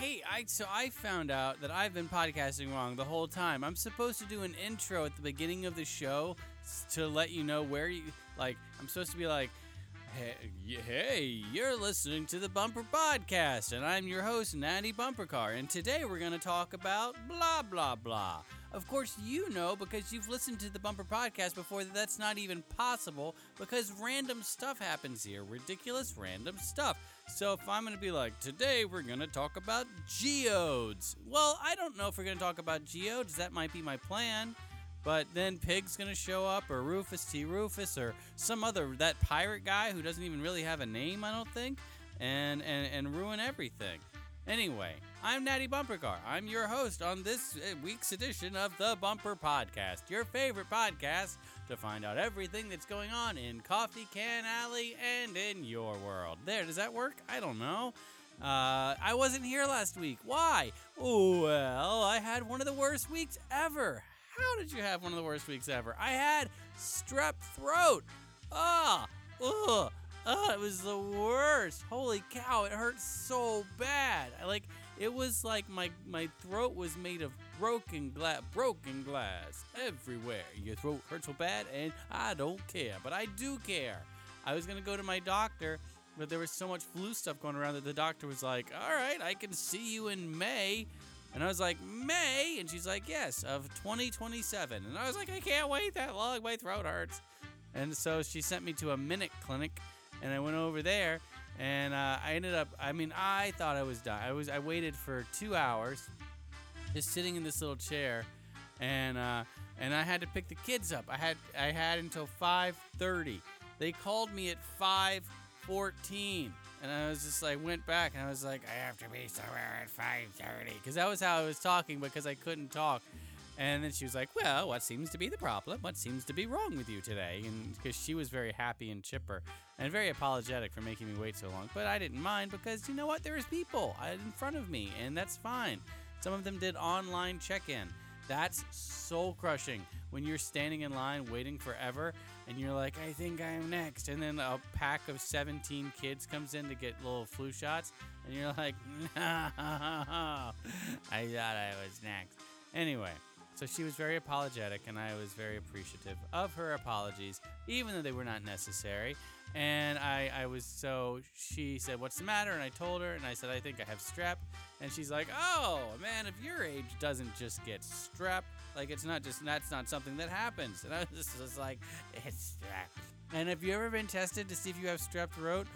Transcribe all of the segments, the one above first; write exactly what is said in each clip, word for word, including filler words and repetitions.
Hey, I so I found out that I've been podcasting wrong the whole time. I'm supposed to do an intro at the beginning of the show to let you know where you like. I'm supposed to be like, hey, hey, you're listening to the Bumper Podcast, and I'm your host, Natty Bumpercar, and today we're going to talk about blah, blah, blah. Of course, you know, because you've listened to the Bumper Podcast before, that that's not even possible, because random stuff happens here. Ridiculous random stuff. So if I'm going to be like, today we're going to talk about geodes. Well, I don't know if we're going to talk about geodes. That might be my plan. But then Pig's going to show up, or Rufus T. Rufus, or some other, that pirate guy who doesn't even really have a name, I don't think, and, and, and ruin everything. Anyway, I'm Natty Bumpercar. I'm your host on this week's edition of the Bumper Podcast, your favorite podcast to find out everything that's going on in Coffee Can Alley and in your world. There, does that work? I don't know. Uh, I wasn't here last week. Why? Well, I had one of the worst weeks ever. How did you have one of the worst weeks ever? I had strep throat. Ah, ugh. Oh, it was the worst. Holy cow, it hurt so bad. I like it was like my my throat was made of broken glass, broken glass everywhere. Your throat hurts so bad, and I don't care, but I do care. I was gonna go to my doctor, but there was so much flu stuff going around that the doctor was like, "All right, I can see you in May." And I was like, May? And she's like, yes, of twenty twenty-seven. And I was like, I can't wait that long. My throat hurts. And so she sent me to a Minute Clinic. And I went over there, and uh, I ended up, I mean, I thought I was done. I was, I waited for two hours, just sitting in this little chair, and uh, and I had to pick the kids up. I had, I had until five thirty. They called me at five fourteen, and I was just like, went back, and I was like, I have to be somewhere at five thirty, because that was how I was talking, because I couldn't talk. And then she was like, well, what seems to be the problem? What seems to be wrong with you today? And because she was very happy and chipper and very apologetic for making me wait so long. But I didn't mind because, you know what? There was people in front of me, and that's fine. Some of them did online check-in. That's soul-crushing when you're standing in line waiting forever, and you're like, I think I'm next. And then a pack of seventeen kids comes in to get little flu shots, and you're like, no, I thought I was next. Anyway. So she was very apologetic, and I was very appreciative of her apologies, even though they were not necessary. And I, I was so, she said, what's the matter? And I told her, and I said, I think I have strep. And she's like, oh, a man of your age doesn't just get strep. Like, it's not just, that's not something that happens. And I was just was like, it's strep. And have you ever been tested to see if you have strep throat?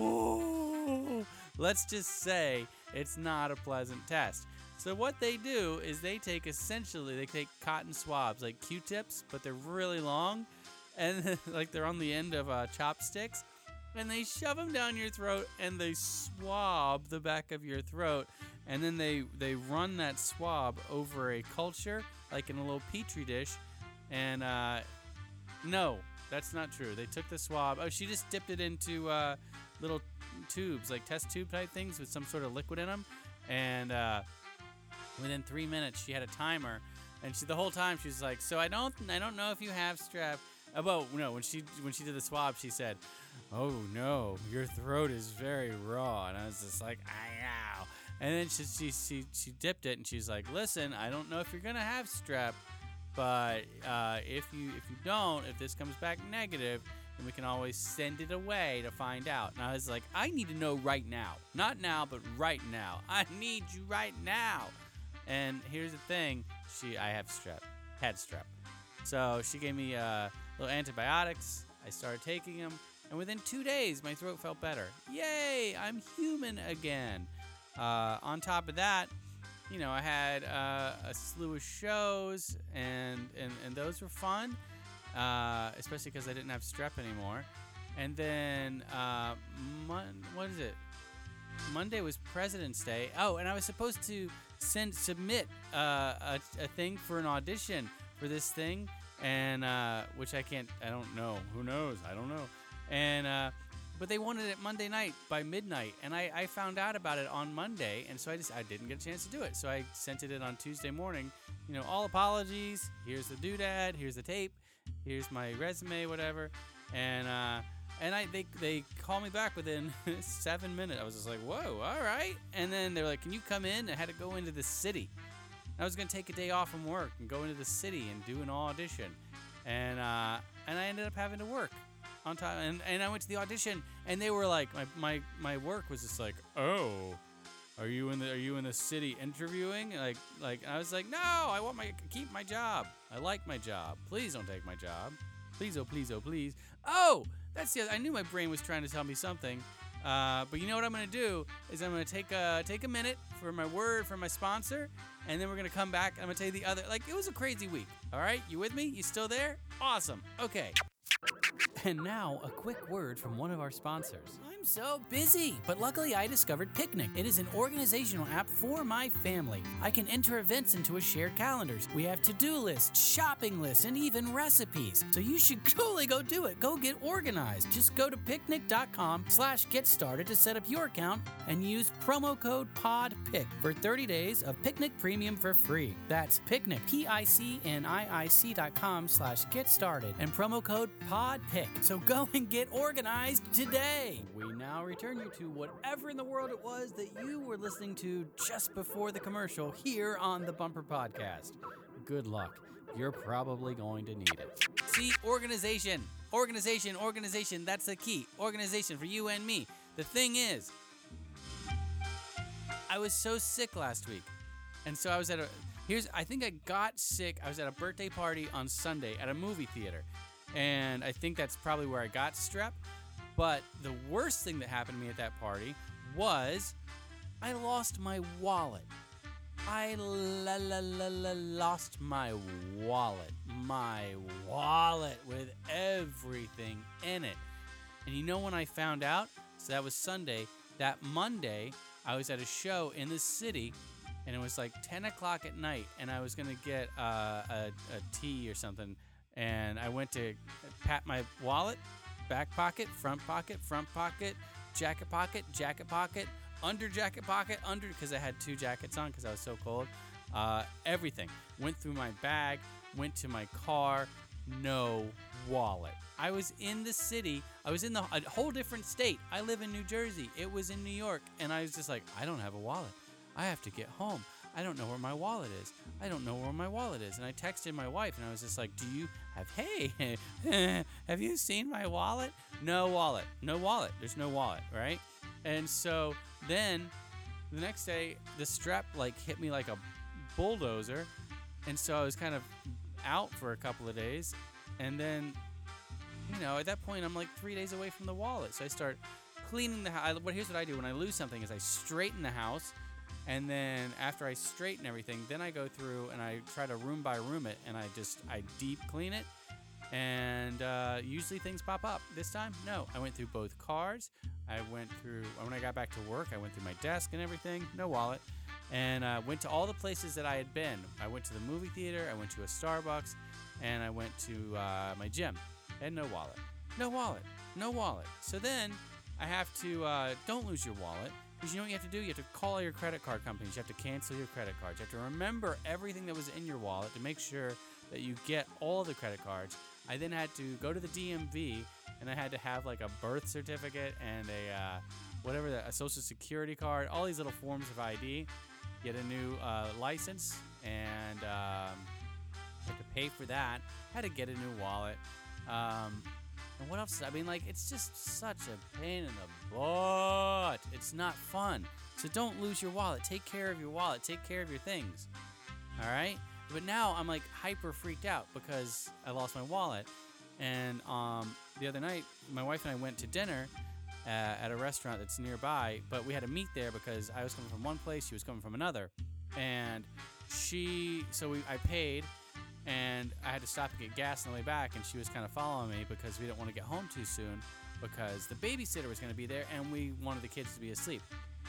Ooh, let's just say it's not a pleasant test. So what they do is they take essentially, they take cotton swabs, like Q-tips, but they're really long, and like they're on the end of uh, chopsticks, and they shove them down your throat, and they swab the back of your throat, and then they, they run that swab over a culture, like in a little petri dish, and uh, no, that's not true. They took the swab, oh, she just dipped it into uh, little tubes, like test tube type things with some sort of liquid in them, and uh, within three minutes, she had a timer, and she the whole time she was like, "So I don't, I don't know if you have strep." Uh, well, no, when she when she did the swab, she said, "Oh no, your throat is very raw," and I was just like, "I know." And then she she she, she dipped it, and she's like, "Listen, I don't know if you're gonna have strep, but uh, if you if you don't, if this comes back negative, then we can always send it away to find out." And I was like, "I need to know right now, not now, but right now. I need you right now." And here's the thing, she I have strep, had strep. So she gave me uh, little antibiotics. I started taking them, and within two days, my throat felt better. Yay, I'm human again. Uh, on top of that, you know, I had uh, a slew of shows, and, and, and those were fun, uh, especially because I didn't have strep anymore. And then, uh, mon- what is it? Monday was President's Day. Oh, and I was supposed to send submit uh, a, a thing for an audition for this thing, and uh, which I can't. I don't know. Who knows? I don't know. And uh, but they wanted it Monday night by midnight, and I, I found out about it on Monday, and so I just I didn't get a chance to do it. So I sent it in on Tuesday morning. You know, all apologies. Here's the doodad. Here's the tape. Here's my resume, whatever. And uh, And I they they called me back within seven minutes. I was just like, whoa, all right. And then they were like, can you come in? I had to go into the city. I was gonna take a day off from work and go into the city and do an audition, and uh, and I ended up having to work on time. And, and I went to the audition, and they were like, my, my my work was just like, oh, are you in the are you in the city interviewing? Like like I was like, no, I want my keep my job. I like my job. Please don't take my job. Please, oh please, oh please. Oh, that's the other, I knew my brain was trying to tell me something. Uh, but you know what I'm gonna do is I'm gonna take a take a minute for my word from my sponsor, and then we're gonna come back. And I'm gonna tell you the other. Like, it was a crazy week. All right, you with me? You still there? Awesome. Okay. And now, a quick word from one of our sponsors. I'm so busy, but luckily I discovered Picnic. It is an organizational app for my family. I can enter events into a shared calendars. We have to-do lists, shopping lists, and even recipes. So you should totally go do it. Go get organized. Just go to picnic.com slash get started to set up your account and use promo code PODPIC for thirty days of Picnic Premium for free. That's Picnic, P-I-C-N-I-I-C dot com slash get started and promo code PODPIC. So go and get organized today. We now return you to whatever in the world it was that you were listening to just before the commercial here on the Bumper Podcast. Good luck. You're probably going to need it. See, organization, organization, organization. That's the key. Organization for you and me. The thing is, I was so sick last week. And so I was at a, here's, I think I got sick. I was at a birthday party on Sunday at a movie theater. And I think that's probably where I got strep. But the worst thing that happened to me at that party was I lost my wallet. I la la la la lost my wallet. My wallet with everything in it. And you know when I found out? So that was Sunday. That Monday, I was at a show in the city, and it was like ten o'clock at night, and I was going to get uh, a, a tea or something. And I went to pat my wallet, back pocket, front pocket, front pocket, jacket pocket, jacket pocket, under jacket pocket, under, because I had two jackets on because I was so cold. Uh, everything. Went through my bag, went to my car, no wallet. I was in the city. I was in the, a whole different state. I live in New Jersey. It was in New York. And I was just like, I don't have a wallet. I have to get home. I don't know where my wallet is. I don't know where my wallet is. And I texted my wife, and I was just like, do you have, hey, have you seen my wallet? No wallet. No wallet. There's no wallet, right? And so then the next day, the strep, like, hit me like a bulldozer. And so I was kind of out for a couple of days. And then, you know, at that point, I'm like three days away from the wallet. So I start cleaning the house. Here's what I do. When I lose something is I straighten the house. And then after I straighten everything, then I go through and I try to room by room it, and I just, I deep clean it. And uh, usually things pop up. This time, no. I went through both cars. I went through, when I got back to work, I went through my desk and everything, no wallet. And uh, went to all the places that I had been. I went to the movie theater, I went to a Starbucks, and I went to uh, my gym. And no wallet. No wallet. No wallet. So then I have to, uh, don't lose your wallet. Because you know what you have to do? You have to call all your credit card companies. You have to cancel your credit cards. You have to remember everything that was in your wallet to make sure that you get all the credit cards. I then had to go to the D M V, and I had to have like a birth certificate and a uh, whatever, the, a social security card, all these little forms of I D. Get a new uh, license, and um, had to pay for that. Had to get a new wallet. Um, And what else? I mean, like, it's just such a pain in the butt. It's not fun. So don't lose your wallet. Take care of your wallet. Take care of your things. All right? But now I'm, like, hyper freaked out because I lost my wallet. And um, the other night, my wife and I went to dinner uh, at a restaurant that's nearby. But we had to meet there because I was coming from one place. She was coming from another. And she, so we, I paid. And I had to stop and get gas on the way back, and she was kind of following me because we didn't want to get home too soon because the babysitter was going to be there, and we wanted the kids to be asleep.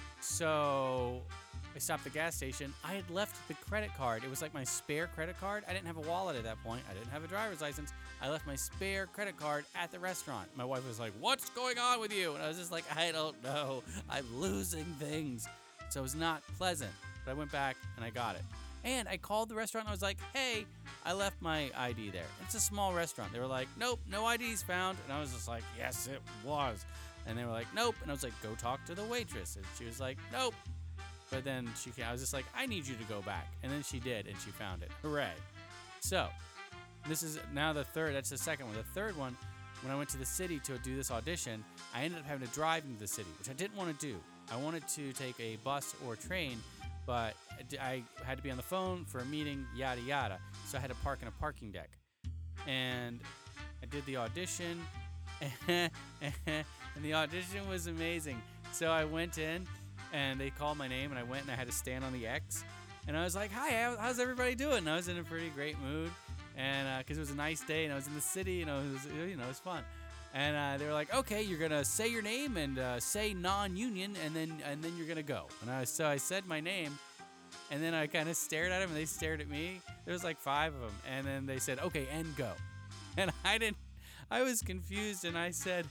So I stopped at the gas station. I had left the credit card. It was like my spare credit card. I didn't have a wallet at that point. I didn't have a driver's license. I left my spare credit card at the restaurant. My wife was like, what's going on with you? And I was just like, I don't know. I'm losing things. So it was not pleasant. But I went back, and I got it. And I called the restaurant and I was like, hey, I left my I D there. It's a small restaurant. They were like, nope, no I D's found. And I was just like, yes, it was. And they were like, nope. And I was like, go talk to the waitress. And she was like, nope. But then she, I was just like, I need you to go back. And then she did, and she found it. Hooray. So, this is now the third, that's the second one. The third one, when I went to the city to do this audition, I ended up having to drive into the city, which I didn't want to do. I wanted to take a bus or train, but I had to be on the phone for a meeting, yada, yada. So I had to park in a parking deck. And I did the audition, and the audition was amazing. So I went in, and they called my name, and I went, and I had to stand on the X. And I was like, hi, how's everybody doing? And I was in a pretty great mood, and because uh, it was a nice day, and I was in the city, and it was, you know, it was fun. And uh, they were like, okay, you're gonna say your name and uh, say non-union, and then and then you're gonna go. And I so I said my name, and then I kind of stared at them, and they stared at me. There was like five of them, and then they said, okay, and go. And I didn't. I was confused, and I said,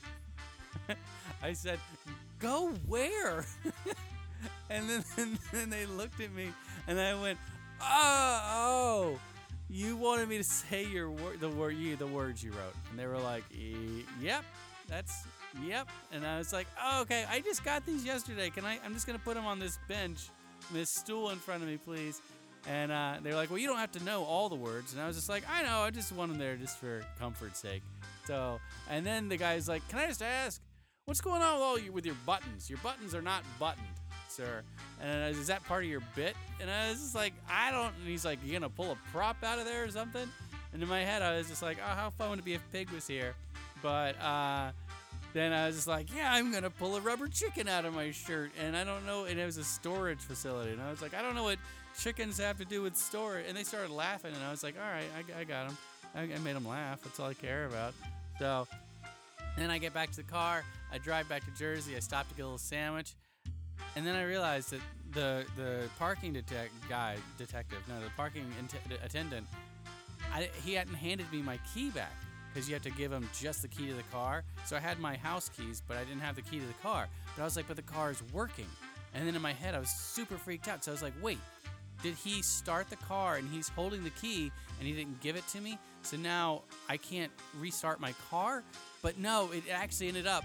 I said, go where? And then, and then they looked at me, and I went, oh, oh, you wanted me to say your word, the word you, the words you wrote, and they were like, e- yep, that's, yep, and I was like, oh, okay, I just got these yesterday. Can I? I'm just gonna put them on this bench, this stool in front of me, please. And uh, they were like, well, you don't have to know all the words, and I was just like, I know, I just want them there just for comfort's sake. So, and then the guy's like, can I just ask, what's going on with all you with your buttons? Your buttons are not buttoned, sir. And I was, is that part of your bit? And I was just like, I don't. And he's like, you gonna pull a prop out of there or something? And in my head, I was just like, oh, how fun would it be if Pig was here? But uh, then I was just like, yeah, I'm gonna pull a rubber chicken out of my shirt. And I don't know. And it was a storage facility. And I was like, I don't know what chickens have to do with storage. And they started laughing. And I was like, all right, I, I got them. I, I made them laugh. That's all I care about. So then I get back to the car. I drive back to Jersey. I stop to get a little sandwich. And then I realized that the the parking detec- guy, detective, no, the parking int- attendant, I, he hadn't handed me my key back because you have to give him just the key to the car. So I had my house keys, but I didn't have the key to the car. But I was like, but the car is working. And then in my head, I was super freaked out. So I was like, wait, did he start the car and he's holding the key and he didn't give it to me? So now I can't restart my car? But no, it actually ended up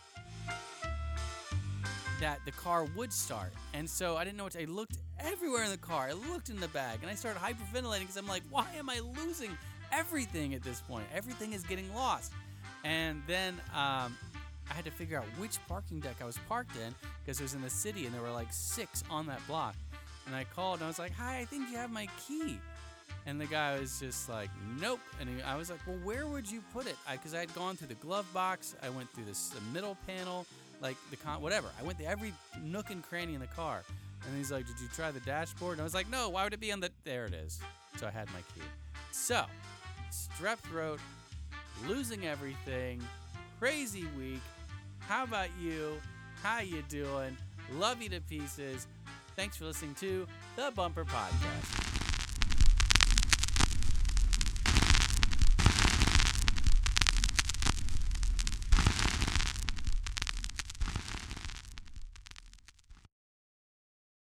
that the car would start. And so I didn't know what to, I looked everywhere in the car. I looked in the bag, and I started hyperventilating because I'm like, why am I losing everything at this point? Everything is getting lost. And then um, I had to figure out which parking deck I was parked in because it was in the city, and there were like six on that block. And I called, and I was like, hi, I think you have my key. And the guy was just like, nope. And he, I was like, well, where would you put it? Because I, I had gone through the glove box. I went through this, the middle panel. Like the con, whatever. I went to every nook and cranny in the car. And he's like, did you try the dashboard? And I was like, no, why would it be on the, there it is. So I had my key. So, strep throat, losing everything, crazy week. How about you? How you doing? Love you to pieces. Thanks for listening to the Bumper Podcast.